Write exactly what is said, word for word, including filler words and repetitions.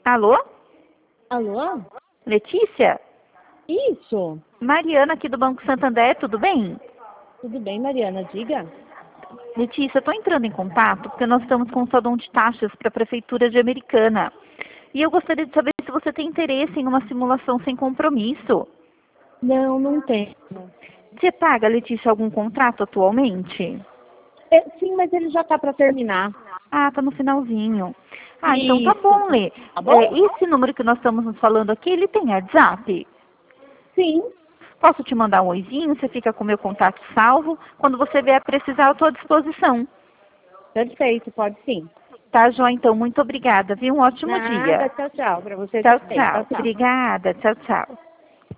Alô? Alô? Letícia? Isso. Mariana aqui do Banco Santander, tudo bem? Tudo bem, Mariana? Diga. Letícia, estou entrando em contato porque nós estamos com um salão de taxas para a Prefeitura de Americana. E eu gostaria de saber se você tem interesse em uma simulação sem compromisso. Não, não tenho. Você paga, Letícia, algum contrato atualmente? É, sim, mas ele já está para terminar. Ah, tá no finalzinho. Ah, então tá Isso. bom, Lê. Tá bom? É, esse número que nós estamos nos falando aqui, ele tem WhatsApp? Sim. Posso te mandar um oizinho, você fica com o meu contato salvo. Quando você vier precisar, eu estou à disposição. Perfeito, pode sim. Tá, Jó? Então, muito obrigada, viu? Um ótimo Nada, dia. tchau, tchau. Para você Tchau, também. tchau. Tchau, tchau. Obrigada. Tchau, tchau.